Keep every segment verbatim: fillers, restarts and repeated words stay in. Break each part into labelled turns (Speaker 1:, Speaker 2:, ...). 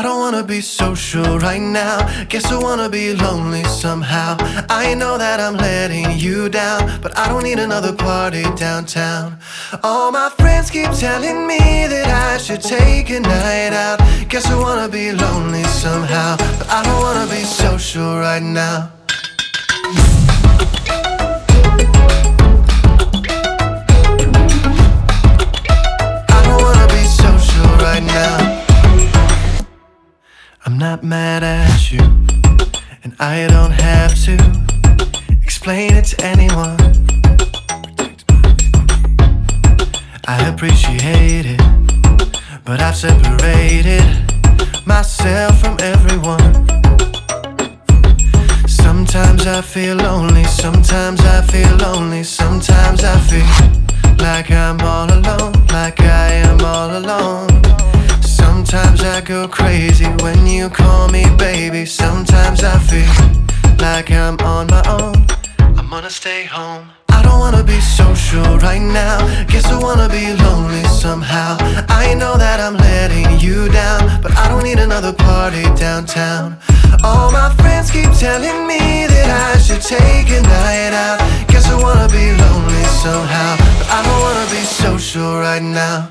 Speaker 1: don't wanna be social right now. Guess I wanna be lonely somehow. I know that I'm letting you down, but I don't need another party downtown. All my friends keep telling me that I should take a night out. Guess I wanna be lonely somehow, but I don't wanna be social right now. I don't wanna be social right now. I'm not mad at you, and I don't have to explain it to anyone. I appreciate it, but I've separated myself from everyone. Sometimes I feel lonely, sometimes I feel lonely, sometimes I feel like I'm all alone, like I am all alone. Sometimes I go crazy when you call me baby. Sometimes I feel like I'm on my own. I'm gonna stay home. I don't wanna be social right now. Guess I wanna be lonely somehow. I know that I'm letting you down, but I don't need another party downtown. All my friends keep telling me that I should take a night out. Guess I wanna be lonely somehow, but I don't wanna be social right now.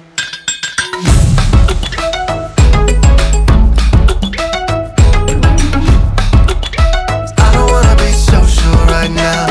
Speaker 1: Right now.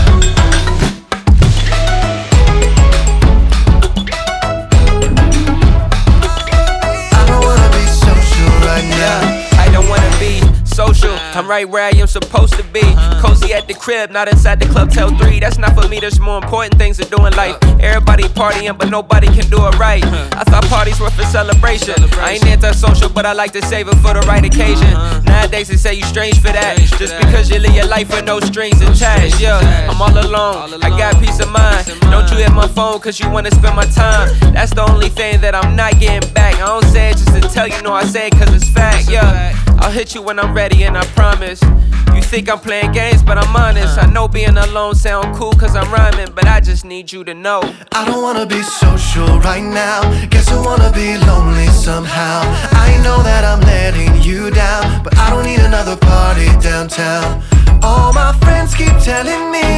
Speaker 1: I don't wanna be social right now.
Speaker 2: Yeah, I don't wanna be social. I'm right where I am supposed to be. Cozy at the crib, not inside the club till three. That's not for me, there's more important things to do in life. Everybody partying, but nobody can do it right. I thought parties were for celebration. I ain't anti-social, but I like to save it for the right occasion. Nowadays they say you strange for that, just because you live your life with no strings attached. Yeah, I'm all alone, I got peace of mind. Don't you hit my phone cause you wanna spend my time. That's the only thing that I'm not getting back. I don't say it just to tell you, no, I say it cause it's fact. Yeah, I'll hit you when I'm ready and I promise. You think I'm playing games, but I'm honest. I know being alone sound cool cause I'm rhyming, but I just need you to know
Speaker 1: I don't wanna be social right now. Guess I wanna be lonely somehow. I know that I'm letting you down, but I don't need another party downtown. All my friends keep telling me